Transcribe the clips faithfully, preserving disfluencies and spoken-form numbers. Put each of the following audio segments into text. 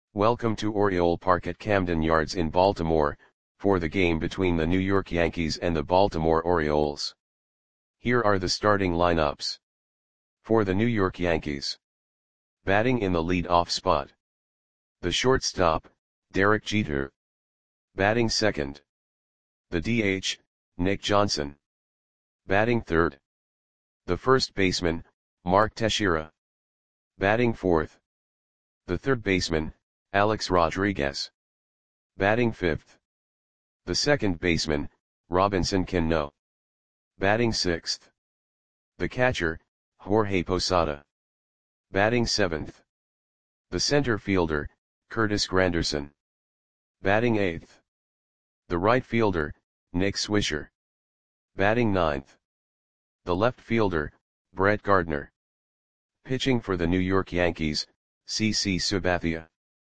Welcome to Oriole Park at Camden Yards in Baltimore, for the game between the New York Yankees and the Baltimore Orioles. Here are the starting lineups. For the New York Yankees. Batting in the lead-off spot. The shortstop, Derek Jeter. Batting second. The D H, Nick Johnson. Batting third. The first baseman, Mark Teixeira. Batting fourth. The third baseman, Alex Rodriguez. Batting fifth. The second baseman, Robinson Cano. Batting sixth. The catcher, Jorge Posada. Batting seventh. The center fielder, Curtis Granderson. Batting eighth. The right fielder, Nick Swisher. Batting ninth. The left fielder, Brett Gardner. Pitching for the New York Yankees, C C Sabathia.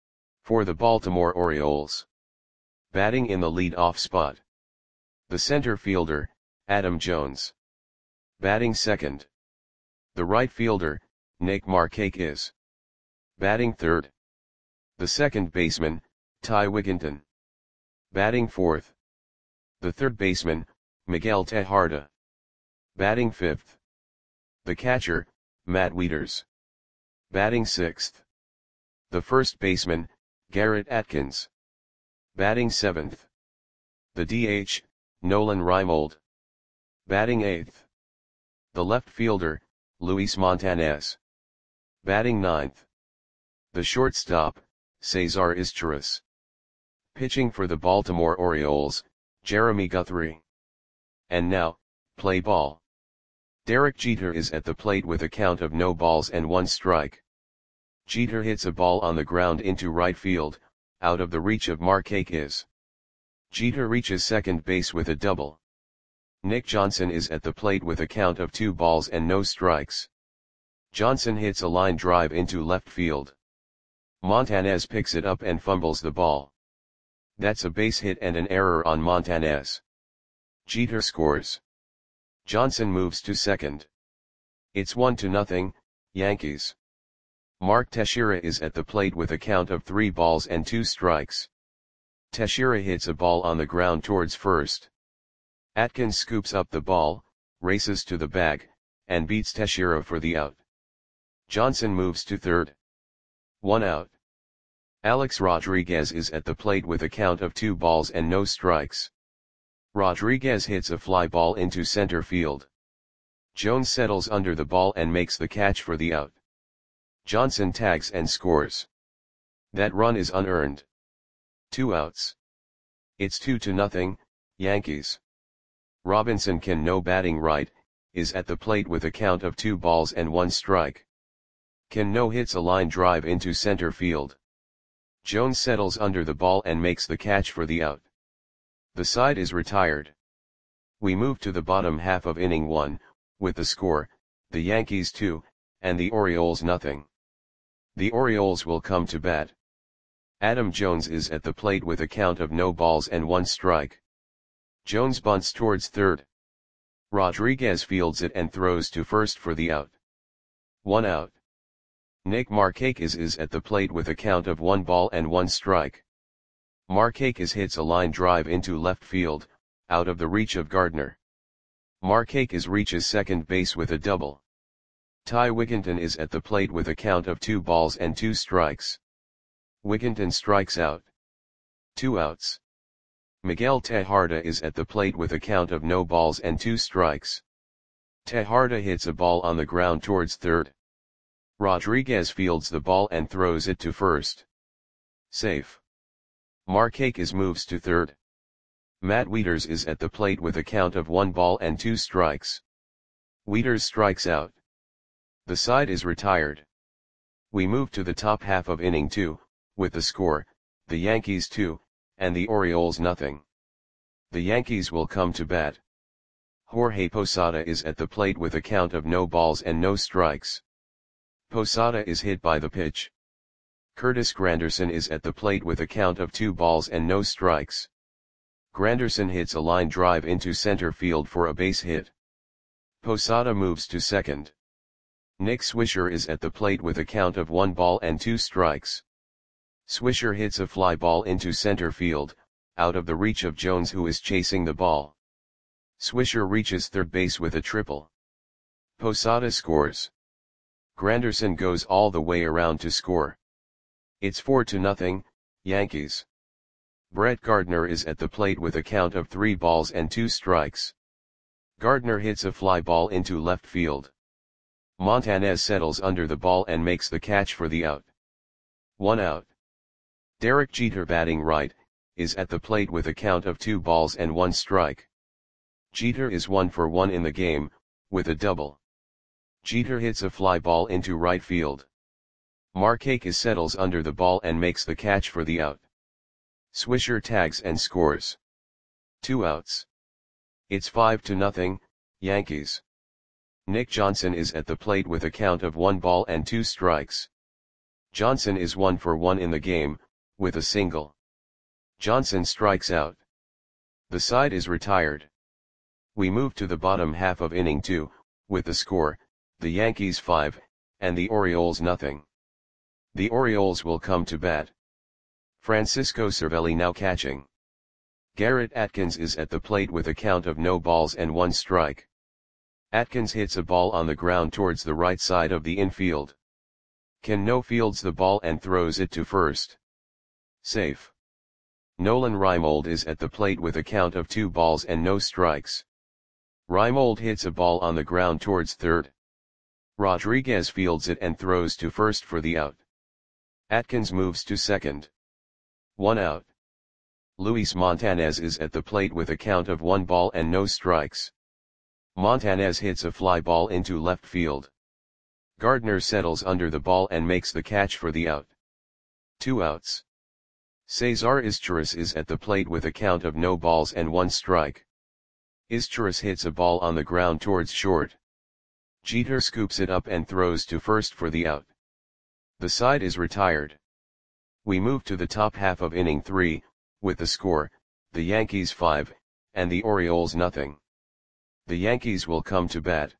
For the Baltimore Orioles. Batting in the lead-off spot. The center fielder, Adam Jones. Batting second. The right fielder, Nick Markakis. Batting third. The second baseman, Ty Wigginton. Batting fourth. The third baseman, Miguel Tejada. Batting fifth. The catcher, Matt Wieters. Batting sixth. The first baseman, Garrett Atkins. Batting seventh. The D H, Nolan Reimold. Batting eighth. The left fielder, Luis Montanez. Batting ninth. The shortstop, Cesar Izturis. Pitching for the Baltimore Orioles, Jeremy Guthrie. And now, play ball. Derek Jeter is at the plate with a count of no balls and one strike. Jeter hits a ball on the ground into right field, out of the reach of Markakis. Jeter reaches second base with a double. Nick Johnson is at the plate with a count of two balls and no strikes. Johnson hits a line drive into left field. Montanez picks it up and fumbles the ball. That's a base hit and an error on Montanez. Jeter scores. Johnson moves to second. It's one to nothing, Yankees. Mark Teixeira is at the plate with a count of three balls and two strikes. Teixeira hits a ball on the ground towards first. Atkins scoops up the ball, races to the bag, and beats Teixeira for the out. Johnson moves to third. One out. Alex Rodriguez is at the plate with a count of two balls and no strikes. Rodriguez hits a fly ball into center field. Jones settles under the ball and makes the catch for the out. Johnson tags and scores. That run is unearned. Two outs. It's two to nothing, Yankees. Robinson Cano, batting right, is at the plate with a count of two balls and one strike. Cano hits a line drive into center field. Jones settles under the ball and makes the catch for the out. The side is retired. We move to the bottom half of inning one, with the score, the Yankees two, and the Orioles nothing. The Orioles will come to bat. Adam Jones is at the plate with a count of no balls and one strike. Jones bunts towards third. Rodriguez fields it and throws to first for the out. One out. Nick Markakis is at the plate with a count of one ball and one strike. Markakis hits a line drive into left field, out of the reach of Gardner. Markakis reaches second base with a double. Ty Wigginton is at the plate with a count of two balls and two strikes. Wigginton strikes out. Two outs. Miguel Tejada is at the plate with a count of no balls and two strikes. Tejada hits a ball on the ground towards third. Rodriguez fields the ball and throws it to first. Safe. Markakis moves to third. Matt Wieters is at the plate with a count of one ball and two strikes. Wieters strikes out. The side is retired. We move to the top half of inning two, with the score, the Yankees two, and the Orioles nothing. The Yankees will come to bat. Jorge Posada is at the plate with a count of no balls and no strikes. Posada is hit by the pitch. Curtis Granderson is at the plate with a count of two balls and no strikes. Granderson hits a line drive into center field for a base hit. Posada moves to second. Nick Swisher is at the plate with a count of one ball and two strikes. Swisher hits a fly ball into center field, out of the reach of Jones, who is chasing the ball. Swisher reaches third base with a triple. Posada scores. Granderson goes all the way around to score. It's four to nothing, Yankees. Brett Gardner is at the plate with a count of three balls and two strikes. Gardner hits a fly ball into left field. Montanez settles under the ball and makes the catch for the out. One out. Derek Jeter, batting right, is at the plate with a count of two balls and one strike. Jeter is one for one in the game, with a double. Jeter hits a fly ball into right field. Markakis settles under the ball and makes the catch for the out. Swisher tags and scores. Two outs. It's five to nothing, Yankees. Nick Johnson is at the plate with a count of one ball and two strikes. Johnson is one for one in the game, with a single. Johnson strikes out. The side is retired. We move to the bottom half of inning two, with the score, the Yankees five, and the Orioles nothing. The Orioles will come to bat. Francisco Cervelli now catching. Garrett Atkins is at the plate with a count of no balls and one strike. Atkins hits a ball on the ground towards the right side of the infield. Cano fields the ball and throws it to first. Safe. Nolan Reimold is at the plate with a count of two balls and no strikes. Reimold hits a ball on the ground towards third. Rodriguez fields it and throws to first for the out. Atkins moves to second. One out. Luis Montanez is at the plate with a count of one ball and no strikes. Montanez hits a fly ball into left field. Gardner settles under the ball and makes the catch for the out. Two outs. Cesar Izturis is at the plate with a count of no balls and one strike. Izturis hits a ball on the ground towards short. Jeter scoops it up and throws to first for the out. The side is retired. We move to the top half of inning three, with the score, the Yankees five, and the Orioles nothing. The Yankees will come to bat.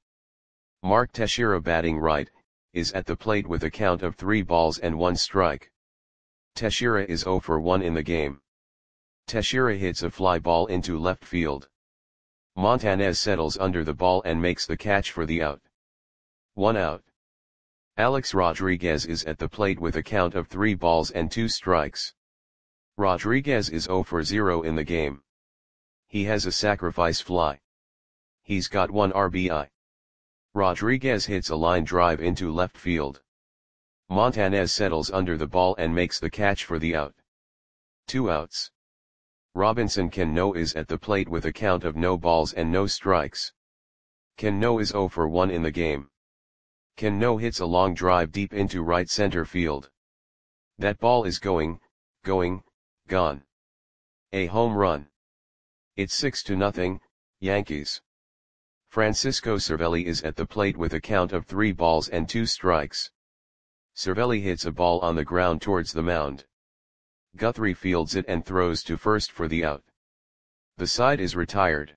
Mark Teixeira, batting right, is at the plate with a count of three balls and one strike. Teixeira is zero for one in the game. Teixeira hits a fly ball into left field. Montanez settles under the ball and makes the catch for the out. One out. Alex Rodriguez is at the plate with a count of three balls and two strikes. Rodriguez is zero for zero in the game. He has a sacrifice fly. He's got one R B I. Rodriguez hits a line drive into left field. Montanez settles under the ball and makes the catch for the out. Two outs. Robinson Cano is at the plate with a count of no balls and no strikes. Cano is zero for one in the game. Cano hits a long drive deep into right center field. That ball is going, going, gone. A home run. It's six to nothing, Yankees. Francisco Cervelli is at the plate with a count of three balls and two strikes. Cervelli hits a ball on the ground towards the mound. Guthrie fields it and throws to first for the out. The side is retired.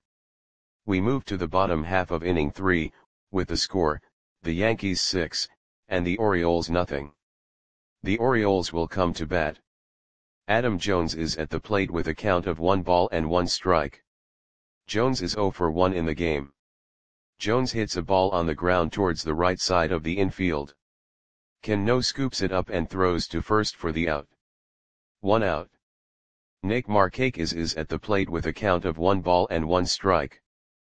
We move to the bottom half of inning three, with the score, the Yankees six, and the Orioles nothing. The Orioles will come to bat. Adam Jones is at the plate with a count of one ball and one strike. Jones is zero for one in the game. Jones hits a ball on the ground towards the right side of the infield. Cano scoops it up and throws to first for the out. One out. Nick Markakis is at the plate with a count of one ball and one strike.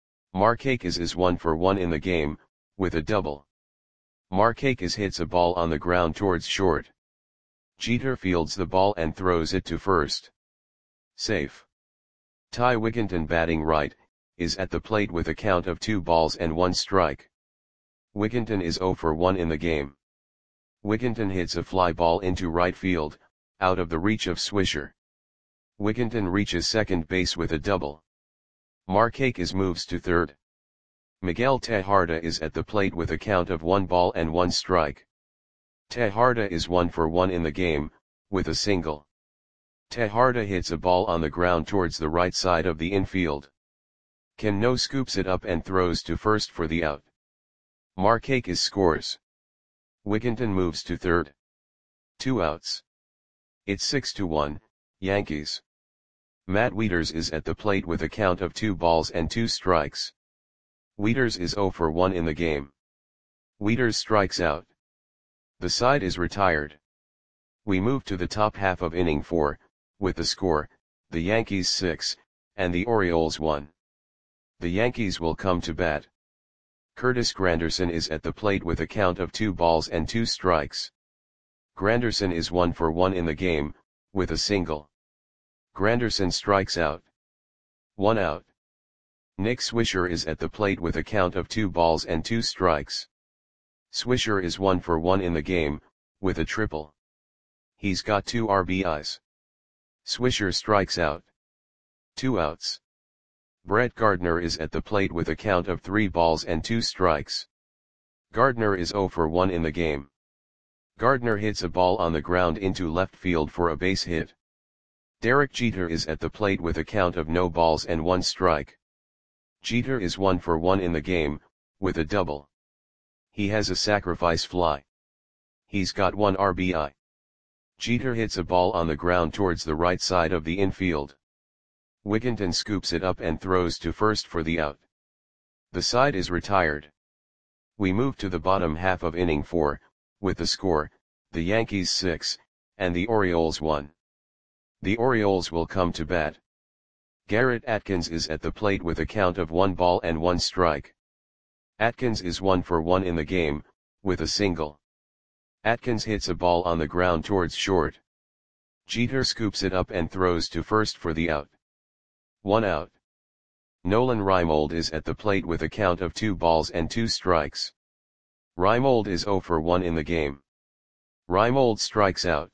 Markakis is one for one in the game, with a double. Markakis hits a ball on the ground towards short. Jeter fields the ball and throws it to first. Safe. Ty Wigginton, batting right, is at the plate with a count of two balls and one strike. Wigginton is zero for one in the game. Wigginton hits a fly ball into right field, out of the reach of Swisher. Wigginton reaches second base with a double. Markakis moves to third. Miguel Tejada is at the plate with a count of one ball and one strike. Tejada is one for one in the game, with a single. Tejada hits a ball on the ground towards the right side of the infield. Cano scoops it up and throws to first for the out. Markakis scores. Wigginton moves to third. Two outs. It's six to one, Yankees. Matt Wieters is at the plate with a count of two balls and two strikes. Wieters is zero for one in the game. Wieters strikes out. The side is retired. We move to the top half of inning four, with the score, the Yankees six, and the Orioles one. The Yankees will come to bat. Curtis Granderson is at the plate with a count of two balls and two strikes. Granderson is one for one in the game, with a single. Granderson strikes out. One out. Nick Swisher is at the plate with a count of two balls and two strikes. Swisher is one for one in the game, with a triple. He's got two R B Is. Swisher strikes out. Two outs. Brett Gardner is at the plate with a count of three balls and two strikes. Gardner is zero for one in the game. Gardner hits a ball on the ground into left field for a base hit. Derek Jeter is at the plate with a count of no balls and one strike. Jeter is one for one in the game, with a double. He has a sacrifice fly. He's got one R B I. Jeter hits a ball on the ground towards the right side of the infield. Wigginton scoops it up and throws to first for the out. The side is retired. We move to the bottom half of inning four, with the score, the Yankees six, and the Orioles one. The Orioles will come to bat. Garrett Atkins is at the plate with a count of one ball and one strike. Atkins is one for one in the game, with a single. Atkins hits a ball on the ground towards short. Jeter scoops it up and throws to first for the out. One out. Nolan Reimold is at the plate with a count of two balls and two strikes. Reimold is zero for one in the game. Reimold strikes out.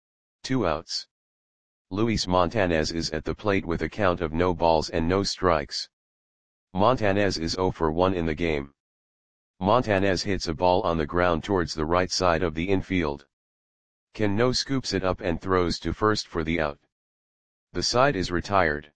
Two outs. Luis Montanez is at the plate with a count of no balls and no strikes. Montanez is zero for one in the game. Montanez hits a ball on the ground towards the right side of the infield. Cano scoops it up and throws to first for the out. The side is retired.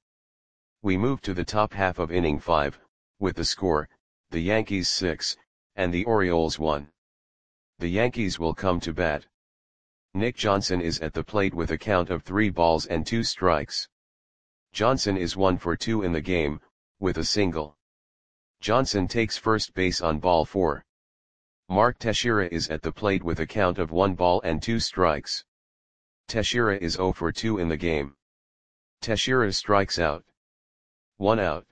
We move to the top half of inning five, with the score, the Yankees six, and the Orioles one. The Yankees will come to bat. Nick Johnson is at the plate with a count of three balls and two strikes. Johnson is one for two in the game, with a single. Johnson takes first base on ball four. Mark Teixeira is at the plate with a count of one ball and two strikes. Teixeira is zero for two in the game. Teixeira strikes out. One out.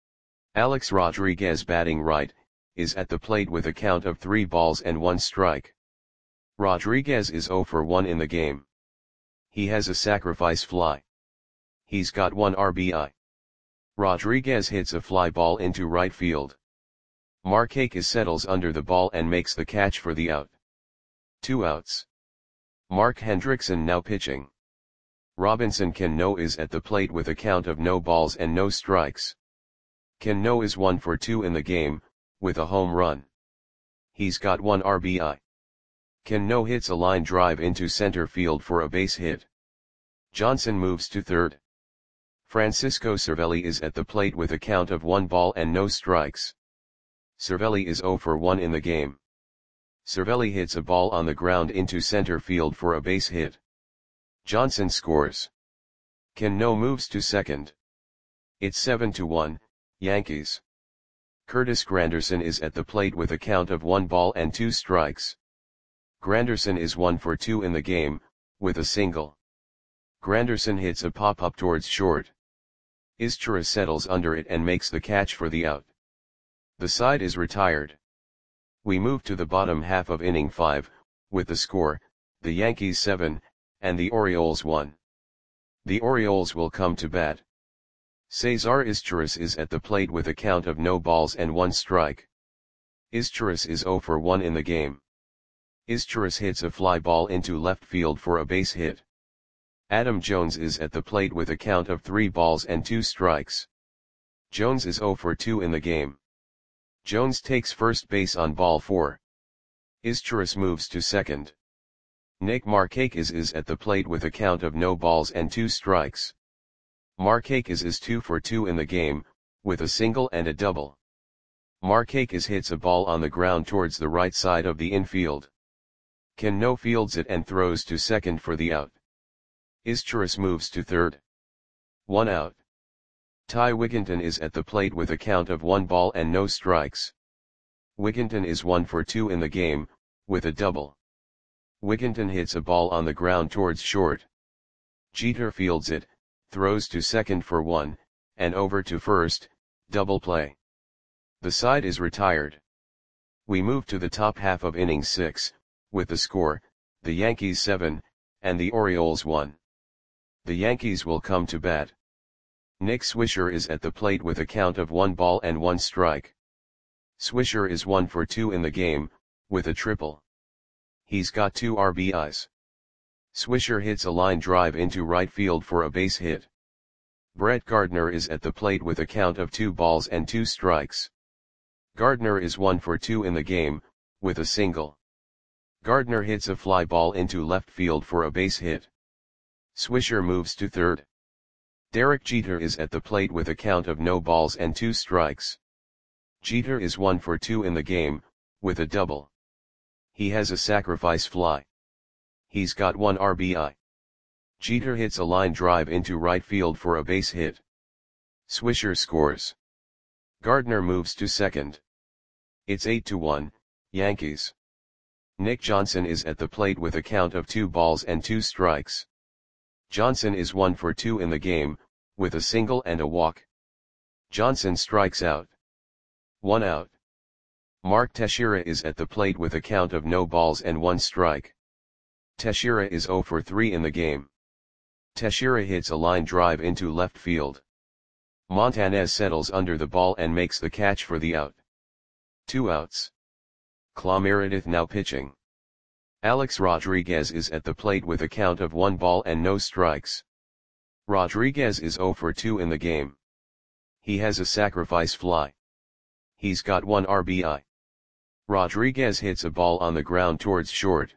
Alex Rodriguez, batting right, is at the plate with a count of three balls and one strike. Rodriguez is zero for one in the game. He has a sacrifice fly. He's got one R B I. Rodriguez hits a fly ball into right field. Markakis settles under the ball and makes the catch for the out. Two outs. Mark Hendrickson now pitching. Robinson Cano is at the plate with a count of no balls and no strikes. Cano is one for two in the game, with a home run. He's got one R B I. Cano hits a line drive into center field for a base hit. Johnson moves to third. Francisco Cervelli is at the plate with a count of one ball and no strikes. Cervelli is zero for one in the game. Cervelli hits a ball on the ground into center field for a base hit. Johnson scores. Cano moves to second. It's seven to one, Yankees. Curtis Granderson is at the plate with a count of one ball and two strikes. Granderson is one for two in the game, with a single. Granderson hits a pop-up towards short. Izchira settles under it and makes the catch for the out. The side is retired. We move to the bottom half of inning five, with the score, the Yankees seven, and the Orioles one. The Orioles will come to bat. Cesar Izturis is at the plate with a count of no balls and one strike. Izturis is zero for one in the game. Izturis hits a fly ball into left field for a base hit. Adam Jones is at the plate with a count of three balls and two strikes. Jones is zero for two in the game. Jones takes first base on ball four. Izturis moves to second. Nick Markakis is at the plate with a count of no balls and two strikes. Markakis is two for two in the game, with a single and a double. Markakis hits a ball on the ground towards the right side of the infield. Cano fields it and throws to second for the out. Izturis moves to third. One out. Ty Wigginton is at the plate with a count of one ball and no strikes. Wigginton is one for two in the game, with a double. Wigginton hits a ball on the ground towards short. Jeter fields it, throws to second for one, and over to first, double play. The side is retired. We move to the top half of inning six, with the score, the Yankees seven, and the Orioles one. The Yankees will come to bat. Nick Swisher is at the plate with a count of one ball and one strike. Swisher is one for two in the game, with a triple. He's got two R B Is. Swisher hits a line drive into right field for a base hit. Brett Gardner is at the plate with a count of two balls and two strikes. Gardner is one for two in the game, with a single. Gardner hits a fly ball into left field for a base hit. Swisher moves to third. Derek Jeter is at the plate with a count of no balls and two strikes. Jeter is one for two in the game, with a double. He has a sacrifice fly. He's got one R B I. Jeter hits a line drive into right field for a base hit. Swisher scores. Gardner moves to second. It's eight to one, Yankees. Nick Johnson is at the plate with a count of two balls and two strikes. Johnson is one for two in the game, with a single and a walk. Johnson strikes out. One out. Mark Teixeira is at the plate with a count of no balls and one strike. Teixeira is zero for three in the game. Teixeira hits a line drive into left field. Montanez settles under the ball and makes the catch for the out. Two outs. Clay Meredith now pitching. Alex Rodriguez is at the plate with a count of one ball and no strikes. Rodriguez is zero for two in the game. He has a sacrifice fly. He's got one R B I. Rodriguez hits a ball on the ground towards short.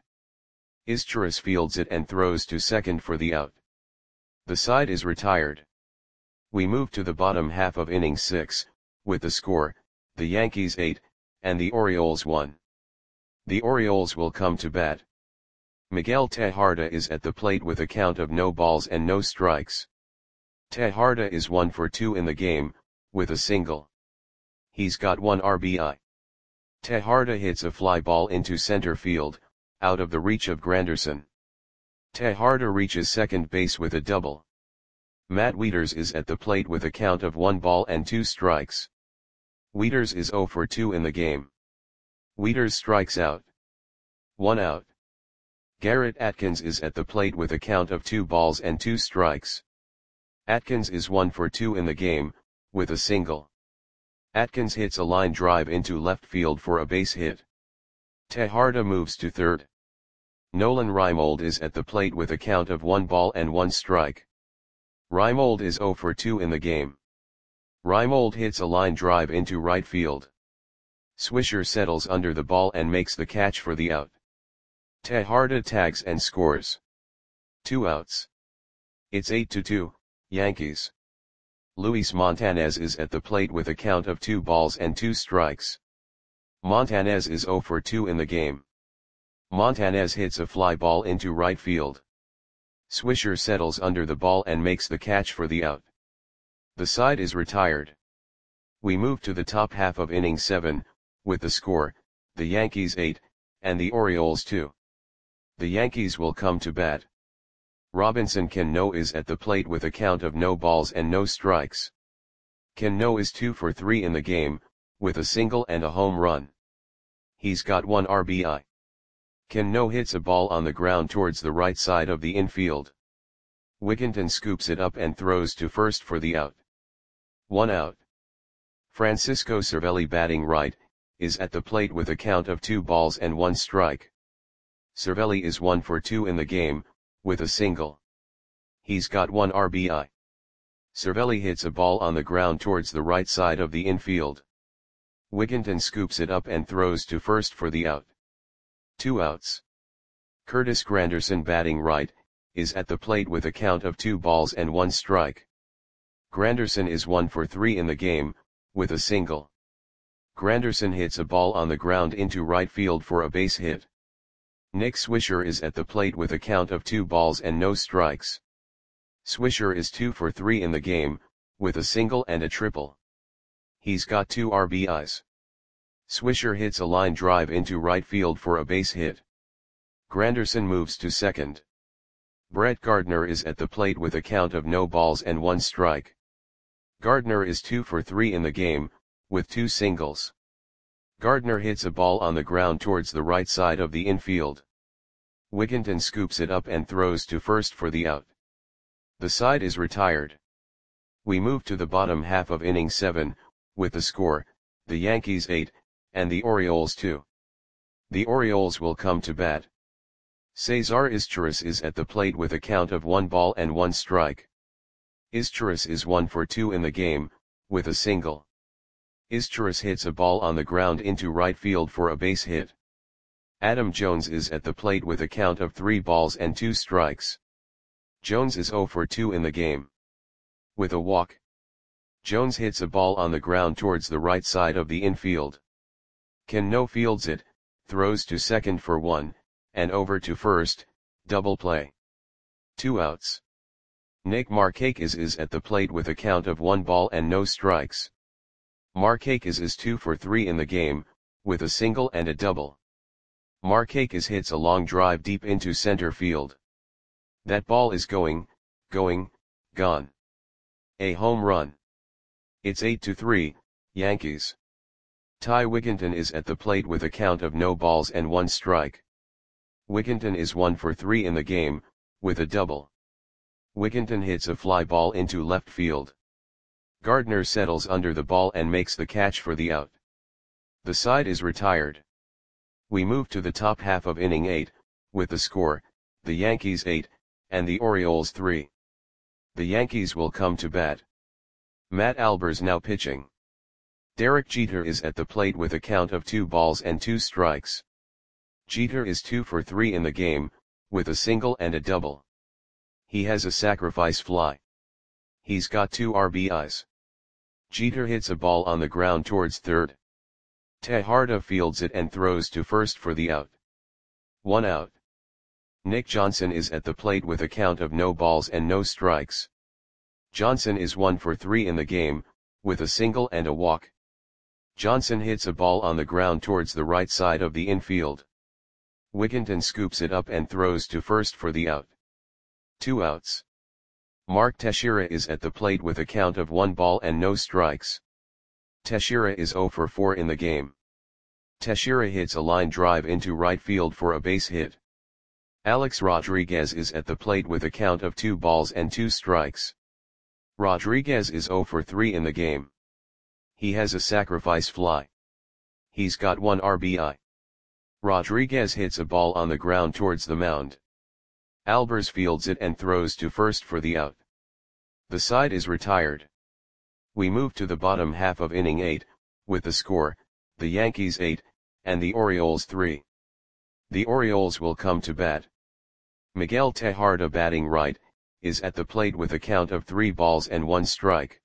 Izturis fields it and throws to second for the out. The side is retired. We move to the bottom half of inning six, with the score, the Yankees eight, and the Orioles one. The Orioles will come to bat. Miguel Tejada is at the plate with a count of no balls and no strikes. Tejada is one for two in the game, with a single. He's got one R B I. Tejada hits a fly ball into center field, out of the reach of Granderson. Tejada reaches second base with a double. Matt Wieters is at the plate with a count of one ball and two strikes. Wieters is zero for two in the game. Wieters strikes out. One out. Garrett Atkins is at the plate with a count of two balls and two strikes. Atkins is one for two in the game, with a single. Atkins hits a line drive into left field for a base hit. Tejada moves to third. Nolan Reimold is at the plate with a count of one ball and one strike. Reimold is zero for two in the game. Reimold hits a line drive into right field. Swisher settles under the ball and makes the catch for the out. Tejada tags and scores. Two outs. It's eight to two, Yankees. Luis Montanez is at the plate with a count of two balls and two strikes. Montanez is zero for two in the game. Montanez hits a fly ball into right field. Swisher settles under the ball and makes the catch for the out. The side is retired. We move to the top half of inning seven, with the score, the Yankees eight, and the Orioles two. The Yankees will come to bat. Robinson Cano is at the plate with a count of no balls and no strikes. Cano is two for three in the game, with a single and a home run. He's got one R B I. Cano hits a ball on the ground towards the right side of the infield. Wigginton scoops it up and throws to first for the out. One out. Francisco Cervelli batting right, is at the plate with a count of two balls and one strike. Cervelli is one for two in the game, with a single. He's got one R B I. Cervelli hits a ball on the ground towards the right side of the infield. Wigginton scoops it up and throws to first for the out. Two outs. Curtis Granderson batting right, is at the plate with a count of two balls and one strike. Granderson is one for three in the game, with a single. Granderson hits a ball on the ground into right field for a base hit. Nick Swisher is at the plate with a count of two balls and no strikes. Swisher is two for three in the game, with a single and a triple. He's got two R B Is. Swisher hits a line drive into right field for a base hit. Granderson moves to second. Brett Gardner is at the plate with a count of no balls and one strike. Gardner is two for three in the game, with two singles. Gardner hits a ball on the ground towards the right side of the infield. Wigginton scoops it up and throws to first for the out. The side is retired. We move to the bottom half of inning seven, with the score, the Yankees eight, and the Orioles two. The Orioles will come to bat. Cesar Izturis is at the plate with a count of one ball and one strike. Izturis is one for two in the game, with a single. Izturis hits a ball on the ground into right field for a base hit. Adam Jones is at the plate with a count of three balls and two strikes. Jones is zero for two in the game. With a walk. Jones hits a ball on the ground towards the right side of the infield. Cano fields it, throws to second for one, and over to first, double play. Two outs. Nick Markakis is at the plate with a count of one ball and no strikes. Markakis is two for three in the game, with a single and a double. Markakis hits a long drive deep into center field. That ball is going, going, gone. A home run. It's eight to three, Yankees. Ty Wigginton is at the plate with a count of no balls and one strike. Wigginton is one for three in the game, with a double. Wigginton hits a fly ball into left field. Gardner settles under the ball and makes the catch for the out. The side is retired. We move to the top half of inning eight, with the score, the Yankees eight, and the Orioles three. The Yankees will come to bat. Matt Albers now pitching. Derek Jeter is at the plate with a count of two balls and two strikes. Jeter is two for three in the game, with a single and a double. He has a sacrifice fly. He's got two R B Is. Jeter hits a ball on the ground towards third. Tejada fields it and throws to first for the out. One out. Nick Johnson is at the plate with a count of no balls and no strikes. Johnson is one for three in the game, with a single and a walk. Johnson hits a ball on the ground towards the right side of the infield. Wigginton scoops it up and throws to first for the out. Two outs. Mark Teixeira is at the plate with a count of one ball and no strikes. Teixeira is zero for four in the game. Teixeira hits a line drive into right field for a base hit. Alex Rodriguez is at the plate with a count of two balls and two strikes. Rodriguez is zero for three in the game. He has a sacrifice fly. He's got one R B I. Rodriguez hits a ball on the ground towards the mound. Albers fields it and throws to first for the out. The side is retired. We move to the bottom half of inning eight, with the score, the Yankees eight, and the Orioles three. The Orioles will come to bat. Miguel Tejada batting right, is at the plate with a count of three balls and one strike.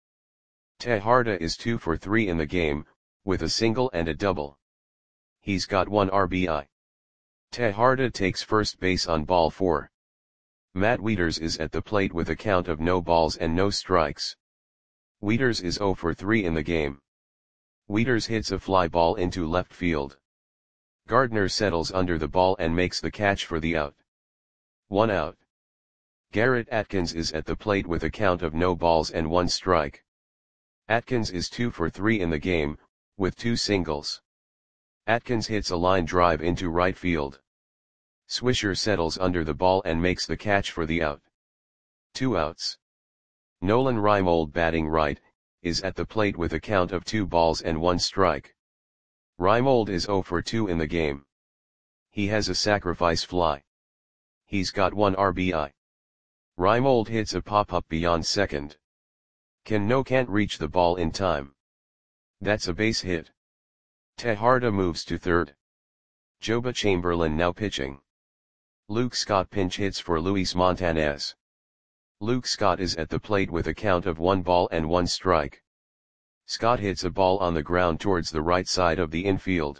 Tejada is two for three in the game, with a single and a double. He's got one R B I. Tejada takes first base on ball four. Matt Wieters is at the plate with a count of no balls and no strikes. Wieters is zero for three in the game. Wieters hits a fly ball into left field. Gardner settles under the ball and makes the catch for the out. One out. Garrett Atkins is at the plate with a count of no balls and one strike. Atkins is two for three in the game, with two singles. Atkins hits a line drive into right field. Swisher settles under the ball and makes the catch for the out. Two outs. Nolan Reimold batting right, is at the plate with a count of two balls and one strike. Reimold is zero for two in the game. He has a sacrifice fly. He's got one R B I. Reimold hits a pop-up beyond second. Cano can't reach the ball in time. That's a base hit. Tejada moves to third. Joba Chamberlain now pitching. Luke Scott pinch hits for Luis Montanez. Luke Scott is at the plate with a count of one ball and one strike. Scott hits a ball on the ground towards the right side of the infield.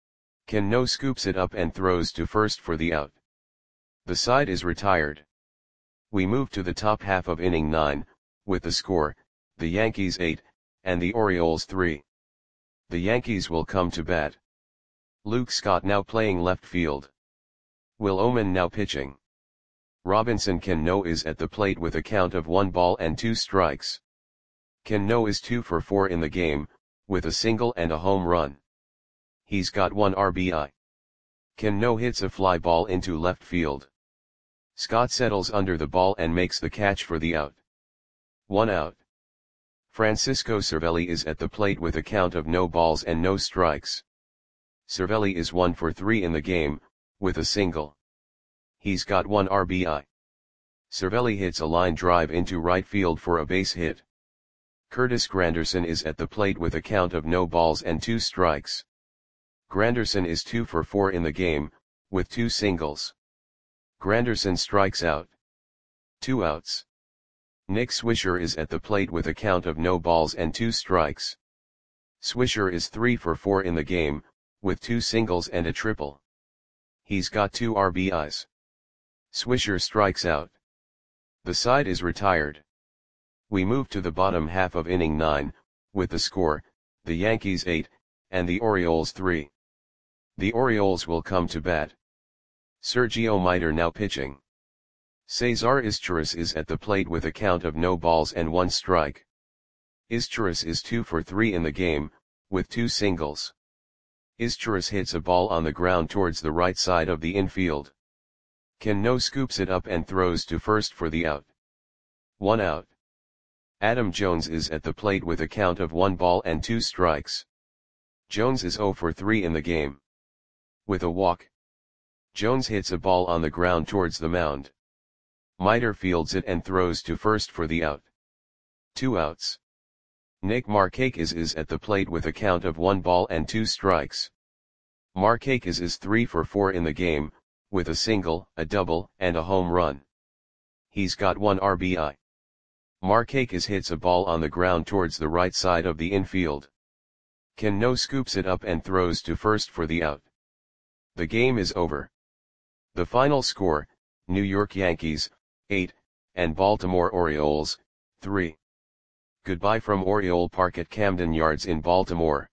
Cano scoops it up and throws to first for the out. The side is retired. We move to the top half of inning nine, with the score, the Yankees eight, and the Orioles three. The Yankees will come to bat. Luke Scott now playing left field. Will Oman now pitching. Robinson Cano is at the plate with a count of one ball and two strikes. Cano is two for four in the game, with a single and a home run. He's got one R B I. Cano hits a fly ball into left field. Scott settles under the ball and makes the catch for the out. One out. Francisco Cervelli is at the plate with a count of no balls and no strikes. Cervelli is one for three in the game, with a single. He's got one R B I. Cervelli hits a line drive into right field for a base hit. Curtis Granderson is at the plate with a count of no balls and two strikes. Granderson is two for four in the game, with two singles. Granderson strikes out. Two outs. Nick Swisher is at the plate with a count of no balls and two strikes. Swisher is three for four in the game, with two singles and a triple. He's got two R B Is. Swisher strikes out. The side is retired. We move to the bottom half of inning nine, with the score, the Yankees eight, and the Orioles three. The Orioles will come to bat. Sergio Mitre now pitching. Cesar Izturis is at the plate with a count of no balls and one strike. Izturis is two for three in the game, with two singles. Izturis hits a ball on the ground towards the right side of the infield. Cano scoops it up and throws to first for the out. One out. Adam Jones is at the plate with a count of one ball and two strikes. Jones is zero for three in the game. With a walk. Jones hits a ball on the ground towards the mound. Mitre fields it and throws to first for the out. Two outs. Nick Markakis is at the plate with a count of one ball and two strikes. Markakis is three for four in the game, with a single, a double, and a home run. He's got one R B I. Markakis hits a ball on the ground towards the right side of the infield. Cano scoops it up and throws to first for the out. The game is over. The final score, New York Yankees, eight, and Baltimore Orioles, three. Goodbye from Oriole Park at Camden Yards in Baltimore.